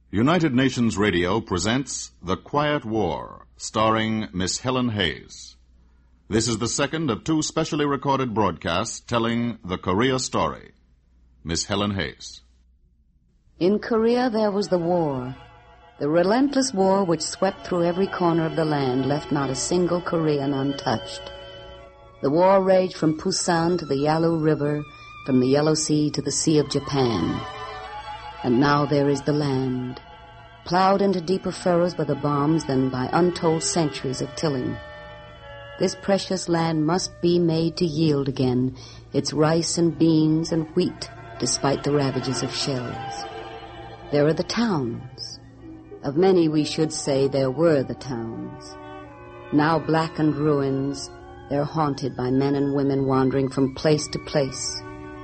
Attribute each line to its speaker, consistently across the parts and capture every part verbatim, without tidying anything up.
Speaker 1: United Nations Radio presents The Quiet War, starring Miss Helen Hayes. This is the second of two specially recorded broadcasts telling the Korea story. Miss Helen Hayes.
Speaker 2: In Korea there was the war. The relentless war which swept through every corner of the land, left not a single Korean untouched. The war raged from Pusan to the Yalu River, from the Yellow Sea to the Sea of Japan. And now there is the land, plowed into deeper furrows by the bombs than by untold centuries of tilling. This precious land must be made to yield again its rice and beans and wheat, despite the ravages of shells. There are the towns. Of many we should say there were the towns. Now blackened ruins, they're haunted by men and women wandering from place to place.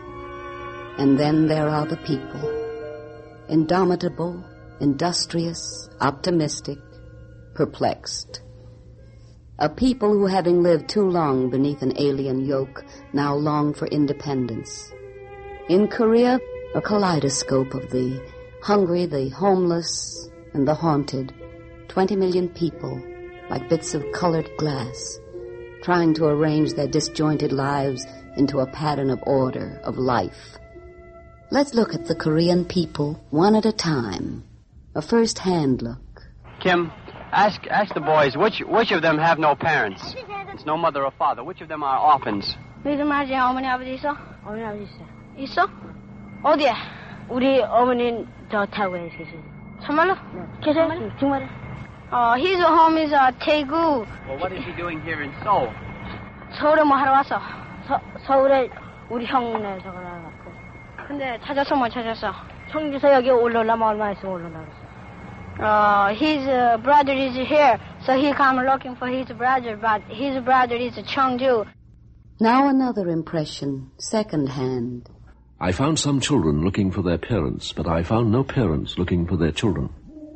Speaker 2: And then there are the people. Indomitable, industrious, optimistic, perplexed. A people who, having lived too long beneath an alien yoke, now long for independence. In Korea, a kaleidoscope of the hungry, the homeless, and the haunted. Twenty million people, like bits of colored glass, trying to arrange their disjointed lives into a pattern of order, of life. Let's look at the Korean people one at a time. A first-hand look.
Speaker 3: Kim, ask ask the boys, which which of them have no parents? It's no mother or father. Which of them are orphans?
Speaker 4: 너희들 말이야, 어머니 아버지 있어? 어머니 아버지 있어. 있어? 어디에? 우리 어머니는 저 타구에 계시지. 정말로? 네. 계세요? 정말로? 어, his home is uh, Daegu.
Speaker 3: Well, what is he doing here in Seoul?
Speaker 4: 서울에 뭐 하러 왔어? 서, 서울에 우리 형네 저거 나갔고. 근데 찾았어 못 찾았어? 청주서 여기 올라오려면 얼마 있으면 올라오겠어? Uh, his uh, brother is here, so he come looking for his brother, but his brother is Cheongju.
Speaker 2: Now another impression, second hand.
Speaker 5: I found some children looking for their parents, but I found no parents looking for their children.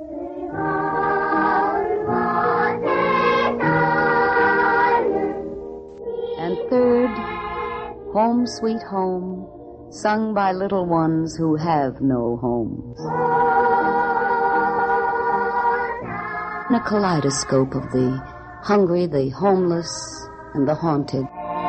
Speaker 2: And third, Home Sweet Home, sung by little ones who have no homes. In a kaleidoscope of the hungry, the homeless, and the haunted.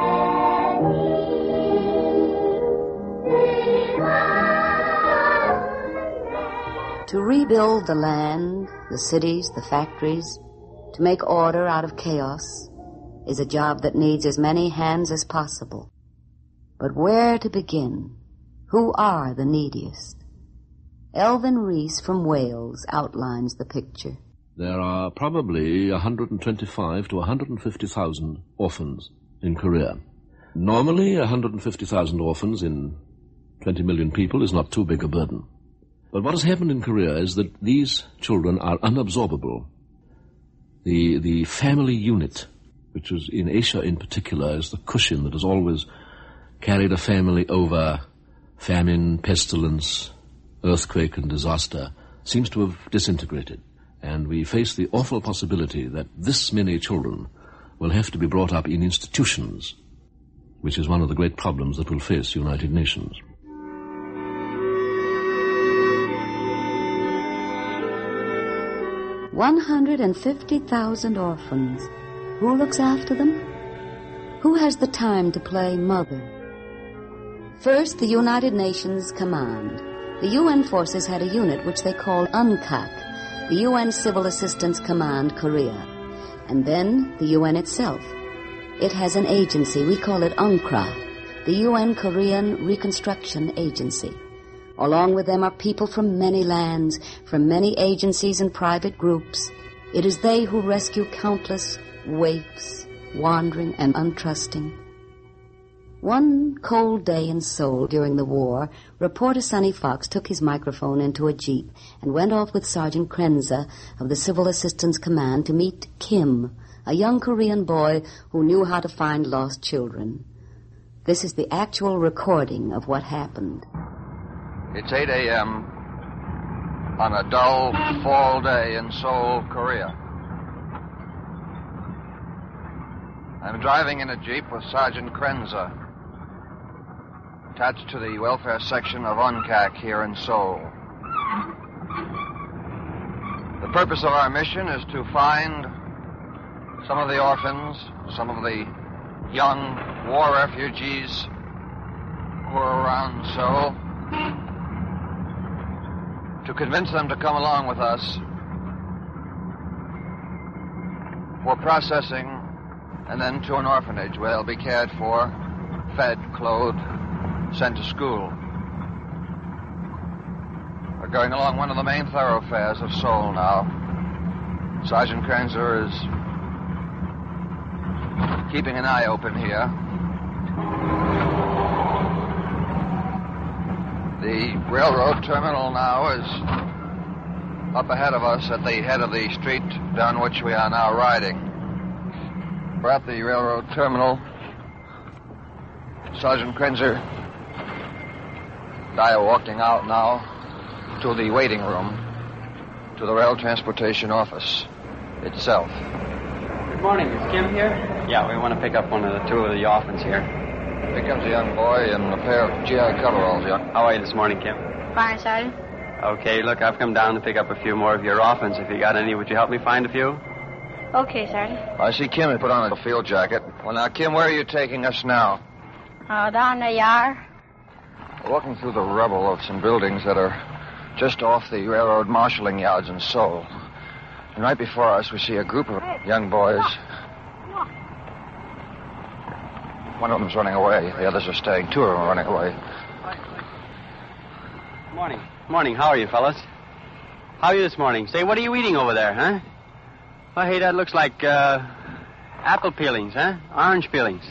Speaker 2: To rebuild the land, the cities, the factories, to make order out of chaos, is a job that needs as many hands as possible. But where to begin? Who are the neediest? Elvin Rees from Wales outlines the picture.
Speaker 5: There are probably one hundred twenty-five to one hundred fifty thousand orphans in Korea. Normally, one hundred fifty thousand orphans in twenty million people is not too big a burden. But what has happened in Korea is that these children are unabsorbable. The, the family unit, which is in Asia in particular, is the cushion that has always carried a family over famine, pestilence, earthquake, and disaster, seems to have disintegrated. And we face the awful possibility that this many children will have to be brought up in institutions, which is one of the great problems that will face the United Nations.
Speaker 2: one hundred fifty thousand orphans. Who looks after them? Who has the time to play mother? First, the United Nations Command. The U N forces had a unit which they called U N C A C, the U N Civil Assistance Command Korea. And then the U N itself. It has an agency, we call it UNCRA, the U N Korean Reconstruction Agency. Along with them are people from many lands, from many agencies and private groups. It is they who rescue countless waifs, wandering and untrusting. One cold day in Seoul during the war, reporter Sonny Fox took his microphone into a jeep and went off with Sergeant Krenza of the Civil Assistance Command to meet Kim, a young Korean boy who knew how to find lost children. This is the actual recording of what happened.
Speaker 6: It's eight a.m. on a dull fall day in Seoul, Korea. I'm driving in a jeep with Sergeant Krenza, attached to the welfare section of U N C A C here in Seoul. The purpose of our mission is to find some of the orphans, some of the young war refugees who are around Seoul, to convince them to come along with us for processing and then to an orphanage where they'll be cared for, fed, clothed, sent to school. We're going along one of the main thoroughfares of Seoul now. Sergeant Krenzer is keeping an eye open here. The railroad terminal now is up ahead of us at the head of the street down which we are now riding. We're at the railroad terminal. Sergeant Krenzer and I are walking out now to the waiting room, to the rail transportation office itself.
Speaker 3: Good morning. Is Kim here? Yeah, we want to pick up one of the two of the orphans here.
Speaker 6: Here comes a young boy in a pair of G I coveralls. Young.
Speaker 3: How are you this morning, Kim?
Speaker 4: Fine, Sergeant.
Speaker 3: Okay, look, I've come down to pick up a few more of your orphans. If you got any, would you help me find a few?
Speaker 4: Okay, Sergeant.
Speaker 6: I see Kim had put on a field jacket. Well, now, Kim, where are you taking us now?
Speaker 4: Uh, down the yard.
Speaker 6: We're walking through the rubble of some buildings that are just off the railroad marshalling yards in Seoul. And right before us, we see a group of young boys. One of them's running away. The others are staying. Two of them are running away.
Speaker 3: Morning. Morning. How are you, fellas? How are you this morning? Say, what are you eating over there, huh? Oh, hey, that looks like, uh, apple peelings, huh? Orange peelings.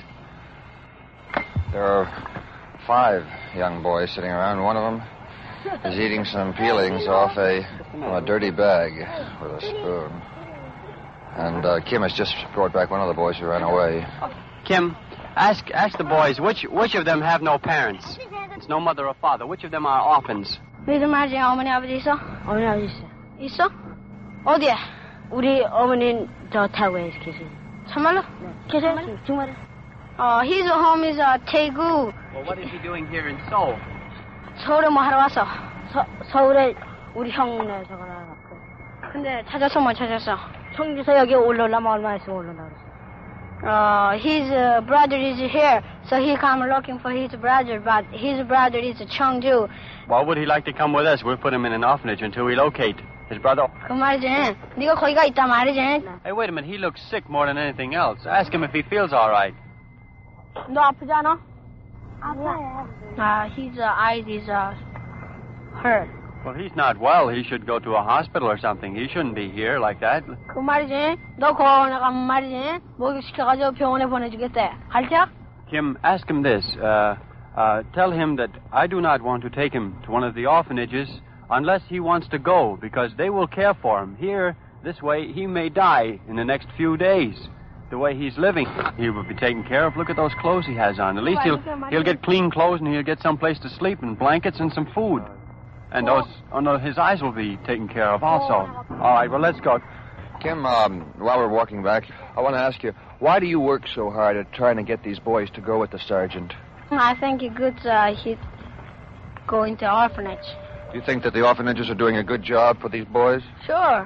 Speaker 6: There are five young boys sitting around. One of them is eating some peelings off a, from a dirty bag with a spoon. And uh, Kim has just brought back one of the boys who ran away.
Speaker 3: Kim, ask ask the boys, which which of them have no parents? It's no mother or father. Which of them are orphans?
Speaker 4: 믿음 말지 어머니 아버지 있어? 어머니 아버지 있어. 있어? 어디야? 우리 어머니는 저 타구에 계세요. 참말로? 네. 계세요? 정말로? 어, his home is uh, Daegu.
Speaker 3: Well, what is he doing here in Seoul?
Speaker 4: 서울에 뭐 하러 왔어? 서, 서울에 우리 형네 저거 나갔고. 근데 찾았어 못 찾았어? 청주서 여기 올라오려면 얼마 있으면 올라오라 그랬어. Uh, his uh, brother is here, so he come looking for his brother, but his brother is Cheongju.
Speaker 3: Why would he like to come with us? We'll put him in an orphanage until we locate his brother.
Speaker 4: 그 말이지. 네가 거기가 있단 말이지.
Speaker 3: Hey, wait a minute. He looks sick more than anything else. Ask him if he feels all right.
Speaker 4: 너 아프지 않아? 아파. Uh, his uh, eyes is uh, hurt.
Speaker 3: Well, he's not well. He should go to a hospital or something. He shouldn't be here like that.
Speaker 4: 그 말이지. 너 거기 가면 말이지. 목욕시켜가지고 병원에 보내주겠대. 갈자?
Speaker 3: Kim, ask him this. Uh, uh, tell him that I do not want to take him to one of the orphanages unless he wants to go, because they will care for him. Here, this way, he may die in the next few days. The way he's living, he will be taken care of. Look at those clothes he has on. At least he'll he'll get clean clothes and he'll get some place to sleep and blankets and some food. And those, oh no, his eyes will be taken care of also. All right, well, let's go.
Speaker 6: Kim, um, while we're walking back, I want to ask you, why do you work so hard at trying to get these boys to go with the sergeant?
Speaker 4: I think it's good uh, he's going to orphanage.
Speaker 6: Do you think that the orphanages are doing a good job for these boys?
Speaker 4: Sure.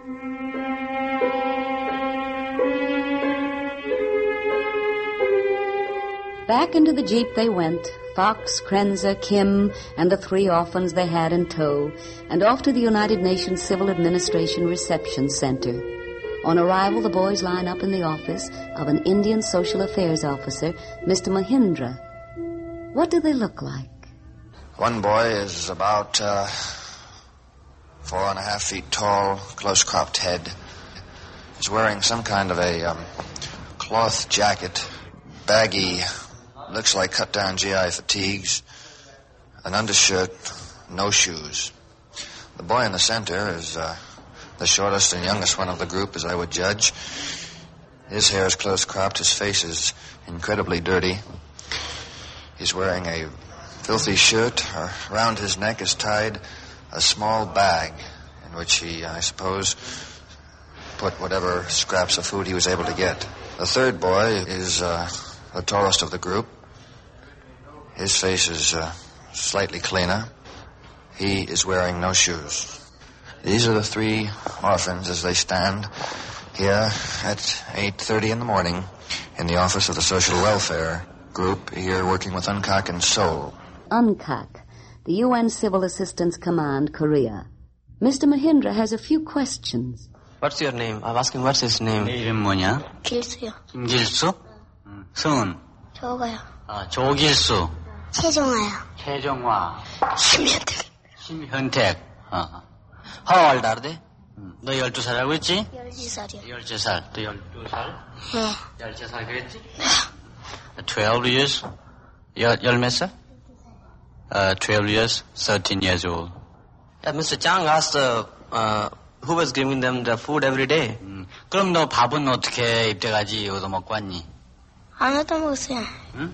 Speaker 2: Back into the jeep they went, Fox, Krenzer, Kim, and the three orphans they had in tow, and off to the United Nations Civil Administration Reception Center. On arrival, the boys line up in the office of an Indian Social Affairs officer, Mister Mahindra. What do they look like?
Speaker 7: One boy is about uh, four and a half feet tall, close-cropped head. He's wearing some kind of a um, cloth jacket, baggy, looks like cut-down G I fatigues, an undershirt, no shoes. The boy in the center is uh, the shortest and youngest one of the group, as I would judge. His hair is close-cropped, his face is incredibly dirty. He's wearing a filthy shirt. Around his neck is tied a small bag in which he, I suppose, put whatever scraps of food he was able to get. The third boy is uh, the tallest of the group. His face is uh, slightly cleaner. He is wearing no shoes. These are the three orphans as they stand here at eight thirty in the morning in the office of the Social Welfare Group here working with UNCAC in Seoul.
Speaker 2: UNCAC, the U N Civil Assistance Command, Korea. Mister Mahindra has a few questions.
Speaker 8: What's your name? I'm asking what's his name.
Speaker 9: 내 이름 뭐냐?
Speaker 4: 길수요.
Speaker 9: 김길수? 응. 성은?
Speaker 4: 저거요.
Speaker 9: 아, 조길수.
Speaker 4: 최종화요.
Speaker 9: 최정화.
Speaker 4: 심현택.
Speaker 9: 심현택. 어. How old are they? 응. 너 열두 살이라고 했지?
Speaker 4: 열두 살이요.
Speaker 9: 열두 살. 또 열두 살?
Speaker 4: 네.
Speaker 9: 열세 살 그랬지? twelve years? 열, 열 몇 살? Uh, twelve years, thirteen years old.
Speaker 8: Yeah, Mister Chang asked uh, uh, who was giving them the food every day.
Speaker 9: 음, 그럼 너 밥은 어떻게 입대까지 얻어 먹고 왔니?
Speaker 4: 안 얻어 먹었어요.
Speaker 9: 응?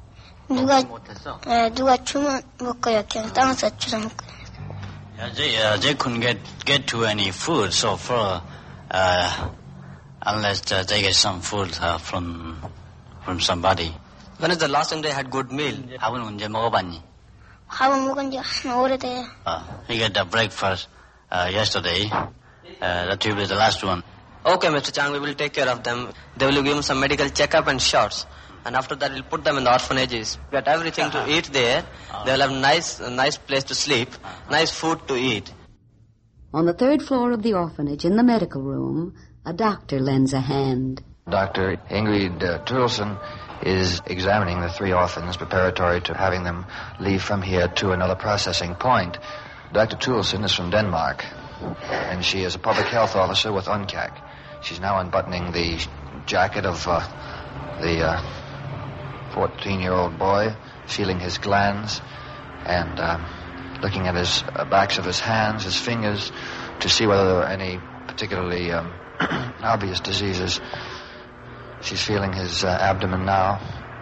Speaker 4: 누가,
Speaker 9: 못했어?
Speaker 4: 네, 누가 주면 먹고요. 그냥 땅에서 주워 먹고요.
Speaker 9: Yeah, they, uh, they couldn't get, get to any food, so for, uh, unless uh, they get some food uh, from, from somebody.
Speaker 8: When is the last time they had good meal?
Speaker 9: 밥은 언제 먹어봤니?
Speaker 4: 밥은 먹은 지 한 오래돼요.
Speaker 9: Uh, he got the breakfast uh, yesterday. Uh, that will be the last one.
Speaker 8: Okay, Mister Chang, we will take care of them. They will give them some medical checkup and shots. And after that, we'll put them in the orphanages. Get everything to eat there. They will have nice, a nice place to sleep, nice food to eat.
Speaker 2: On the third floor of the orphanage, in the medical room, a doctor lends a hand.
Speaker 7: Doctor Ingrid uh, Turlson is examining the three orphans preparatory to having them leave from here to another processing point. Doctor Turlson is from Denmark, and she is a public health officer with UNCAC. She's now unbuttoning the jacket of uh, the uh, fourteen-year-old boy, feeling his glands, and um, looking at his uh, backs of his hands, his fingers, to see whether there are any particularly um, obvious diseases. She's feeling his uh, abdomen now.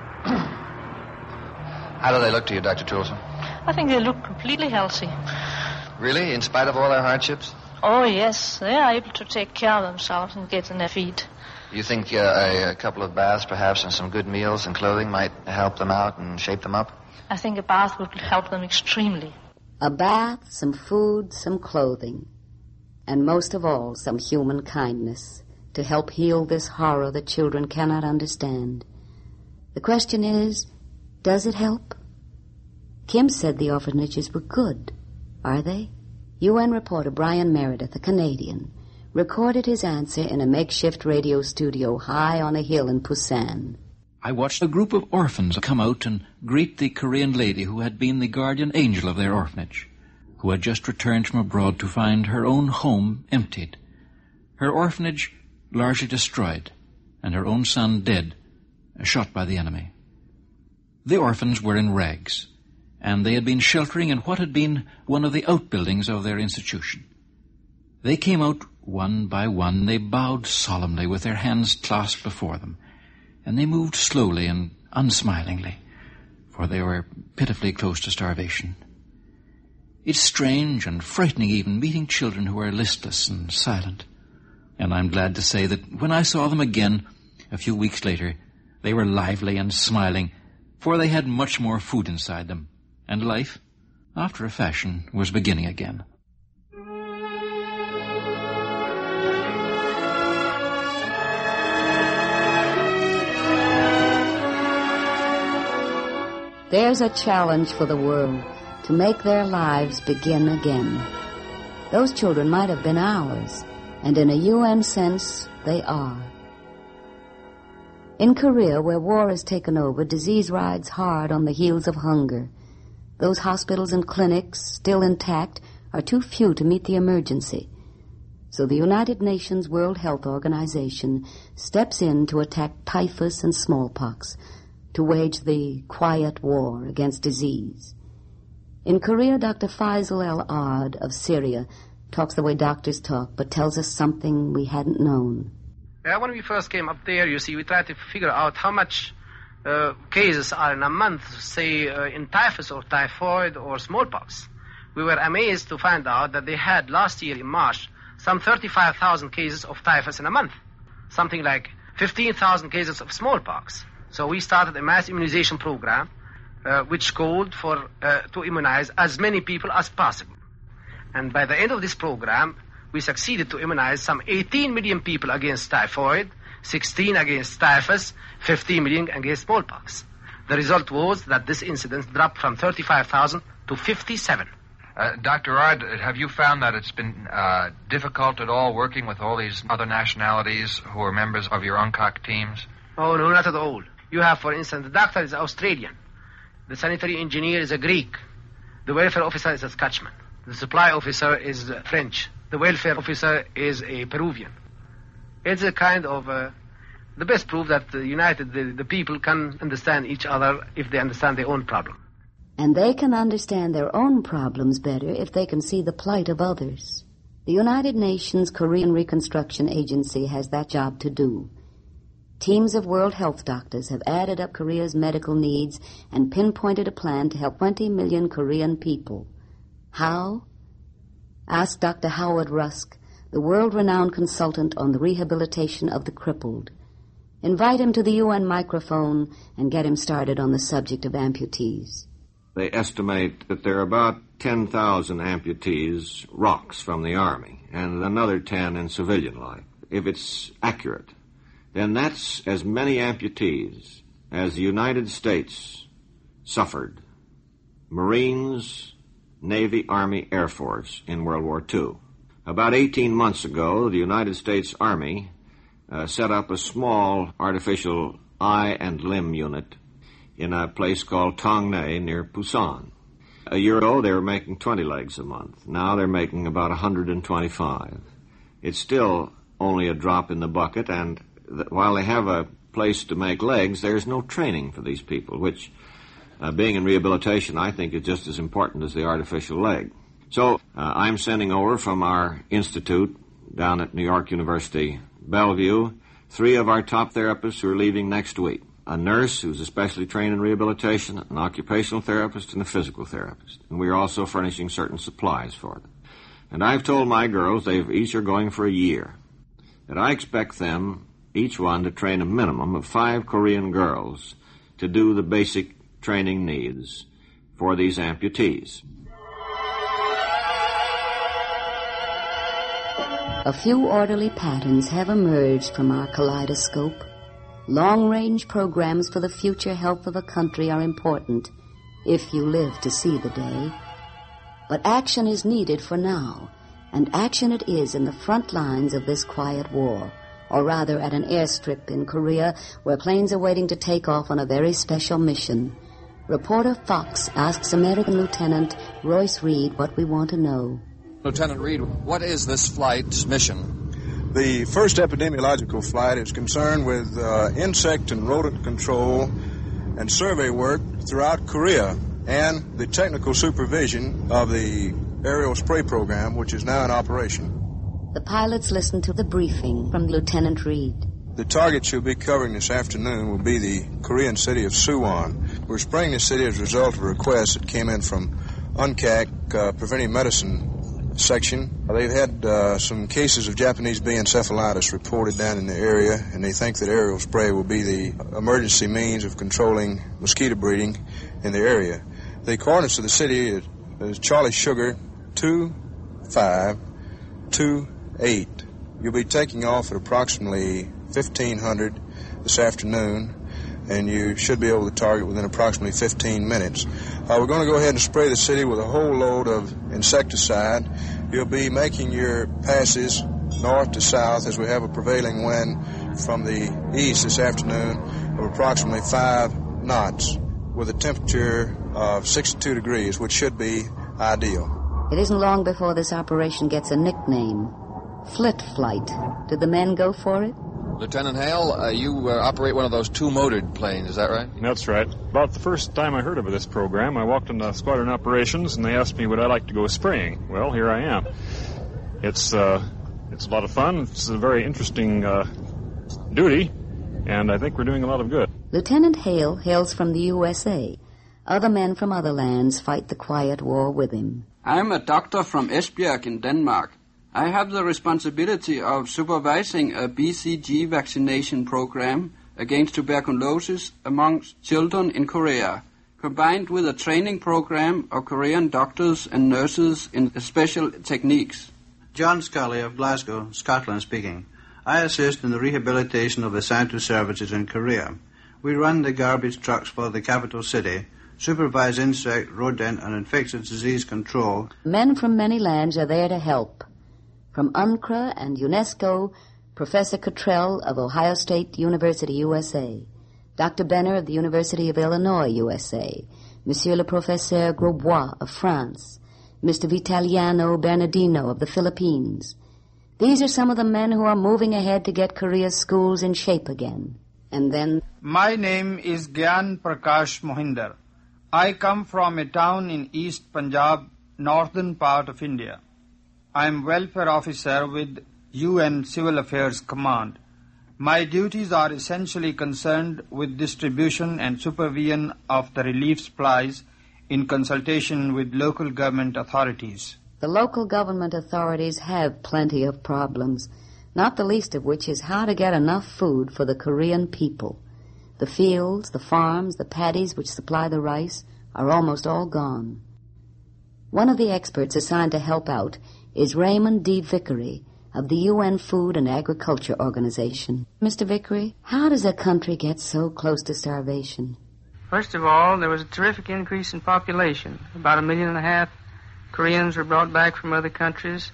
Speaker 7: How do they look to you, Doctor Toulson?
Speaker 10: I think they look completely healthy.
Speaker 7: Really? In spite of all their hardships?
Speaker 10: Oh, yes. They are able to take care of themselves and get on their feet.
Speaker 7: You think uh, a, a couple of baths, perhaps, and some good meals and clothing might help them out and shape them up?
Speaker 10: I think a bath would help them extremely.
Speaker 2: A bath, some food, some clothing, and most of all, some human kindness to help heal this horror that children cannot understand. The question is, does it help? Kim said the orphanages were good. Are they? U N reporter Brian Meredith, a Canadian, recorded his answer in a makeshift radio studio high on a hill in Busan.
Speaker 11: I watched a group of orphans come out and greet the Korean lady who had been the guardian angel of their orphanage, who had just returned from abroad to find her own home emptied, her orphanage largely destroyed, and her own son dead, shot by the enemy. The orphans were in rags, and they had been sheltering in what had been one of the outbuildings of their institution. They came out one by one. They bowed solemnly with their hands clasped before them, and they moved slowly and unsmilingly, for they were pitifully close to starvation. It's strange and frightening even meeting children who are listless and silent. And I'm glad to say that when I saw them again a few weeks later, they were lively and smiling, for they had much more food inside them, and life, after a fashion, was beginning again.
Speaker 2: There's a challenge for the world to make their lives begin again. Those children might have been ours, and in a U N sense, they are. In Korea, where war has taken over, disease rides hard on the heels of hunger. Those hospitals and clinics, still intact, are too few to meet the emergency. So the United Nations World Health Organization steps in to attack typhus and smallpox, to wage the quiet war against disease. In Korea, Doctor Faisal El-Ard of Syria talks the way doctors talk, but tells us something we hadn't known.
Speaker 12: Uh, when we first came up there, you see, we tried to figure out how much uh, cases are in a month, say, uh, in typhus or typhoid or smallpox. We were amazed to find out that they had last year in March some thirty-five thousand cases of typhus in a month, something like fifteen thousand cases of smallpox. So we started a mass immunization program, uh, which called for uh, to immunize as many people as possible. And by the end of this program, we succeeded to immunize some eighteen million people against typhoid, sixteen against typhus, fifteen million against smallpox. The result was that this incidence dropped from thirty-five thousand to fifty-seven.
Speaker 13: Uh, Doctor Ard, have you found that it's been uh, difficult at all working with all these other nationalities who are members of your U N C O C teams?
Speaker 12: Oh, no, not at all. You have, for instance, the doctor is Australian. The sanitary engineer is a Greek. The welfare officer is a Scotchman. The supply officer is uh, French. The welfare officer is a Peruvian. It's a kind of uh, the best proof that uh, united the, the people can understand each other if they understand their own problem.
Speaker 2: And they can understand their own problems better if they can see the plight of others. The United Nations Korean Reconstruction Agency has that job to do. Teams of World Health doctors have added up Korea's medical needs and pinpointed a plan to help twenty million Korean people. How? Ask Doctor Howard Rusk, the world-renowned consultant on the rehabilitation of the crippled. Invite him to the U N microphone and get him started on the subject of amputees.
Speaker 14: They estimate that there are about ten thousand amputees, rocks from the Army, and another ten in civilian life. If it's accurate, then that's as many amputees as the United States suffered, Marines, Navy, Army, Air Force in World War Two. About eighteen months ago, the United States Army uh, set up a small artificial eye and limb unit in a place called Tongnay near Busan. A year ago, they were making twenty legs a month. Now they're making about one hundred twenty-five. It's still only a drop in the bucket, and th- while they have a place to make legs, there's no training for these people, which, uh, being in rehabilitation, I think is just as important as the artificial leg. So uh, I'm sending over from our institute down at New York University, Bellevue, three of our top therapists who are leaving next week. A nurse who's especially trained in rehabilitation, an occupational therapist, and a physical therapist. And we are also furnishing certain supplies for them. And I've told my girls, they each are going for a year, that I expect them, each one, to train a minimum of five Korean girls to do the basic training needs for these amputees.
Speaker 2: A few orderly patterns have emerged from our kaleidoscope. Long-range programs for the future health of a country are important if you live to see the day. But action is needed for now, and action it is in the front lines of this quiet war, or rather at an airstrip in Korea where planes are waiting to take off on a very special mission. Reporter Fox asks American Lieutenant Royce Reed what we want to know.
Speaker 15: Lieutenant Reed, what is this flight's mission?
Speaker 16: The first epidemiological flight is concerned with uh, insect and rodent control and survey work throughout Korea and the technical supervision of the aerial spray program, which is now in operation.
Speaker 2: The pilots listen to the briefing from Lieutenant Reed.
Speaker 16: The targets you'll be covering this afternoon will be the Korean city of Suwon. We're spraying this city as a result of a request that came in from U N C A C, uh, Preventive Medicine Section. They've had uh, some cases of Japanese bee encephalitis reported down in the area, and they think that aerial spray will be the emergency means of controlling mosquito breeding in the area. The coordinates of the city is, is Charlie Sugar two five two eight. You'll be taking off at approximately fifteen hundred this afternoon, and you should be able to target within approximately fifteen minutes. Uh, we're going to go ahead and spray the city with a whole load of insecticide. You'll be making your passes north to south as we have a prevailing wind from the east this afternoon of approximately five knots with a temperature of sixty-two degrees, which should be ideal.
Speaker 2: It isn't long before this operation gets a nickname, Flit Flight. Did the men go for it?
Speaker 15: Lieutenant Hale, uh, you uh, operate one of those two-motored planes, is that right?
Speaker 17: That's right. About the first time I heard of this program, I walked into squadron operations, and they asked me would I like to go spraying. Well, here I am. It's uh, it's a lot of fun. It's a very interesting uh, duty, and I think we're doing a lot of good.
Speaker 2: Lieutenant Hale hails from the U S A. Other men from other lands fight the quiet war with him.
Speaker 18: I'm a doctor from Esbjerg in Denmark. I have the responsibility of supervising a B C G vaccination program against tuberculosis among children in Korea. combined with a training program of Korean doctors and nurses in special techniques.
Speaker 19: John Scully of Glasgow, Scotland speaking. I assist in the rehabilitation of the Santu services in Korea. We run the garbage trucks for the capital city, supervise insect, rodent, and infectious disease control.
Speaker 2: Men from many lands are there to help. From UNCRA and UNESCO, Professor Cottrell of Ohio State University, U S A, Doctor Benner of the University of Illinois, U S A, Monsieur le Professeur Grosbois of France, Mister Vitaliano Bernardino of the Philippines. These are some of the men who are moving ahead to get Korea's schools in shape again. And then...
Speaker 20: My name is Gyan Prakash Mohinder. I come from a town in East Punjab, northern part of India. I am welfare officer with U N Civil Affairs Command. My duties are essentially concerned with distribution and supervision of the relief supplies in consultation with local government authorities.
Speaker 2: The local government authorities have plenty of problems, not the least of which is how to get enough food for the Korean people. The fields, the farms, the paddies which supply the rice are almost all gone. One of the experts assigned to help out is Raymond D. Vickery of the U N Food and Agriculture Organization. Mister Vickery, how does a country get so close to starvation?
Speaker 21: First of all, there was a terrific increase in population. About a million and a half Koreans were brought back from other countries.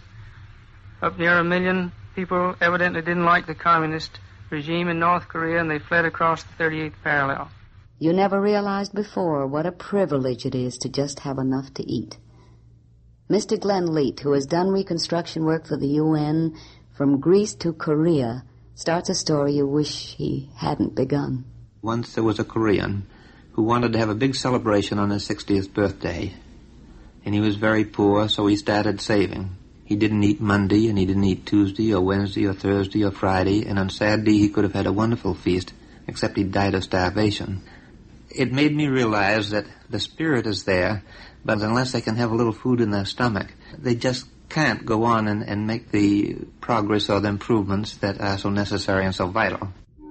Speaker 21: Up near a million people evidently didn't like the communist regime in North Korea, and they fled across the thirty-eighth parallel.
Speaker 2: You never realized before what a privilege it is to just have enough to eat. Mister Glenn Leet, who has done reconstruction work for the U N from Greece to Korea, starts a story you wish he hadn't begun.
Speaker 22: Once there was a Korean who wanted to have a big celebration on his sixtieth birthday, and he was very poor, so he started saving. He didn't eat Monday, and he didn't eat Tuesday or Wednesday or Thursday or Friday, and on Saturday he could have had a wonderful feast, except he died of starvation. It made me realize that the spirit is there, but unless they can have a little food in their stomach, they just can't go on and, and make the progress or the improvements that are so necessary and so vital.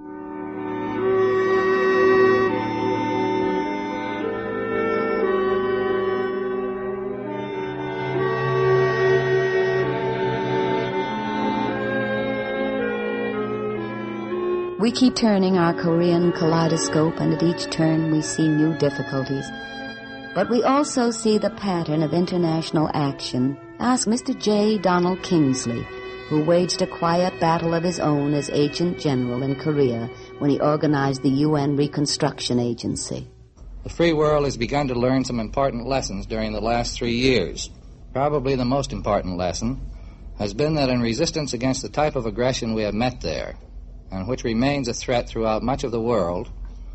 Speaker 2: We keep turning our Korean kaleidoscope, and at each turn we see new difficulties. But we also see the pattern of international action. Ask Mister J. Donald Kingsley, who waged a quiet battle of his own as Agent General in Korea when he organized the U N Reconstruction Agency.
Speaker 23: The free world has begun to learn some important lessons during the last three years. Probably the most important lesson has been that in resistance against the type of aggression we have met there, and which remains a threat throughout much of the world,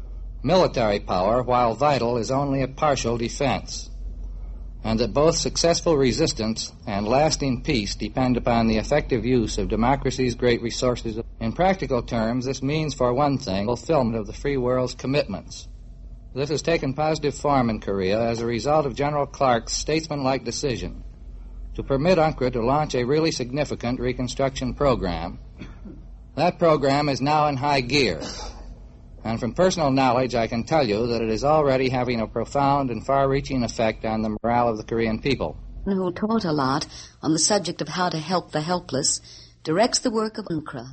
Speaker 23: military power, while vital, is only a partial defense, and that both successful resistance and lasting peace depend upon the effective use of democracy's great resources. In practical terms, this means, for one thing, fulfillment of the free world's commitments. This has taken positive form in Korea as a result of General Clark's statesmanlike decision to permit UNCRA to launch a really significant reconstruction program. That program is now in high gear, and from personal knowledge I can tell you that it is already having a profound and far-reaching effect on the morale of the Korean people.
Speaker 2: Who taught a lot on the subject of how to help the helpless, directs the work of UNCRA.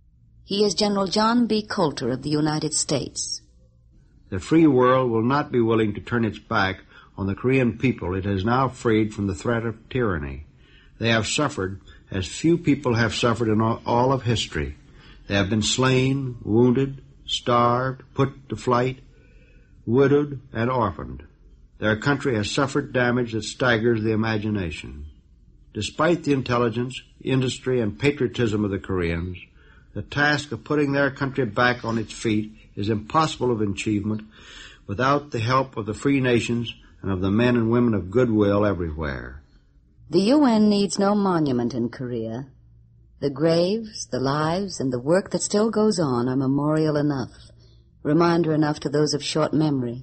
Speaker 2: He is General John B. Coulter of the United States.
Speaker 24: The free world will not be willing to turn its back on the Korean people it has now freed from the threat of tyranny. They have suffered as few people have suffered in all of history. They have been slain, wounded, starved, put to flight, widowed, and orphaned. Their country has suffered damage that staggers the imagination. Despite the intelligence, industry, and patriotism of the Koreans, the task of putting their country back on its feet is impossible of achievement without the help of the free nations and of the men and women of goodwill everywhere.
Speaker 2: The U N needs no monument in Korea. The graves, the lives, and the work that still goes on are memorial enough, reminder enough to those of short memory.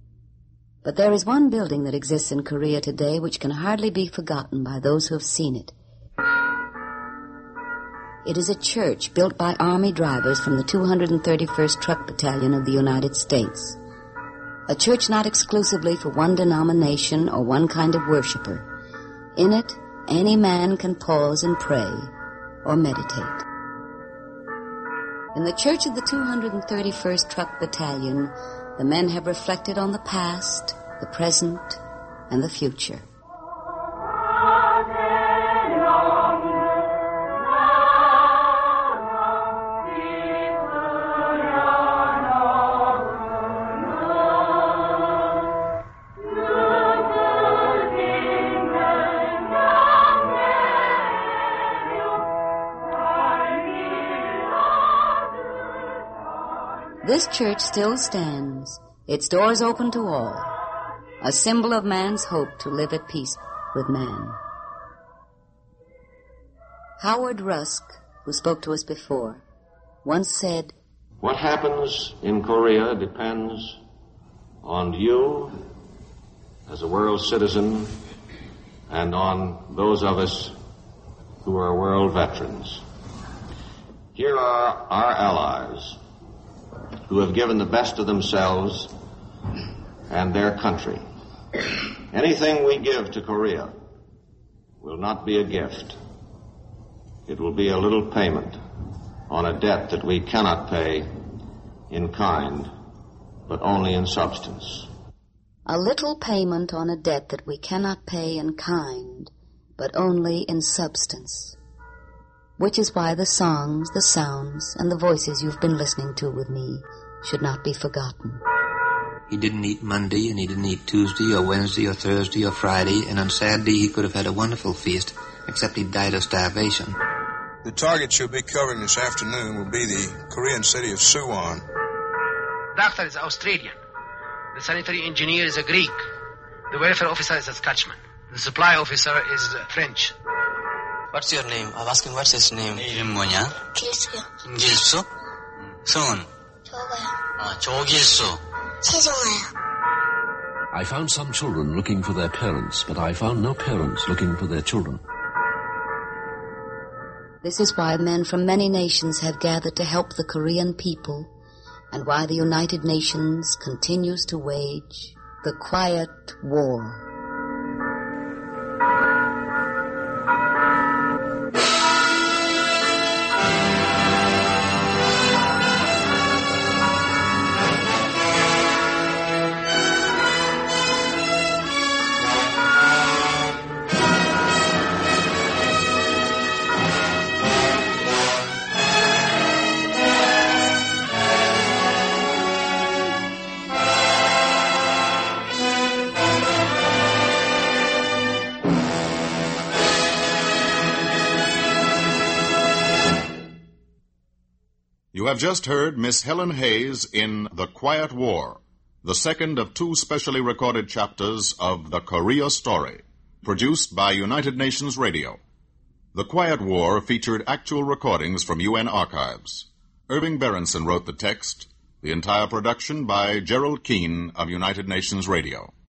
Speaker 2: But there is one building that exists in Korea today which can hardly be forgotten by those who have seen it. It is a church built by Army drivers from the two hundred thirty-first Truck Battalion of the United States. A church not exclusively for one denomination or one kind of worshiper. In it, any man can pause and pray or meditate. In the church of the two hundred thirty-first Truck Battalion, the men have reflected on the past, the present, and the future. This church still stands, its doors open to all, a symbol of man's hope to live at peace with man. Howard Rusk, who spoke to us before, once said,
Speaker 14: "What happens in Korea depends on you as a world citizen and on those of us who are world veterans. Here are our allies who have given the best of themselves and their country. Anything we give to Korea will not be a gift. It will be a little payment on a debt that we cannot pay in kind, but only in substance."
Speaker 2: A little payment on a debt that we cannot pay in kind, but only in substance. Which is why the songs, the sounds, and the voices you've been listening to with me should not be forgotten.
Speaker 22: He didn't eat Monday, and he didn't eat Tuesday, or Wednesday, or Thursday, or Friday, and on Saturday he could have had a wonderful feast, except he died of starvation.
Speaker 16: The target you'll be covering this afternoon will be the Korean city of Suwon.
Speaker 12: The doctor is Australian. The sanitary engineer is a Greek. The welfare officer is a Scotchman. The supply officer is uh, French.
Speaker 8: What's your name? I'm asking what's his name.
Speaker 9: 이름 뭐냐?
Speaker 1: 길수요.
Speaker 9: 김길수? 성은?
Speaker 1: 저거요.
Speaker 9: 아, 조길수.
Speaker 1: 최종아요.
Speaker 3: I found some children looking for their parents, but I found no parents looking for their children.
Speaker 2: This is why men from many nations have gathered to help the Korean people, and why the United Nations continues to wage the quiet war.
Speaker 5: You have just heard Miss Helen Hayes in The Quiet War, the second of two specially recorded chapters of The Korea Story, produced by United Nations Radio. The Quiet War featured actual recordings from U N archives. Irving Berenson wrote the text, the entire production by Gerald Keane of United Nations Radio.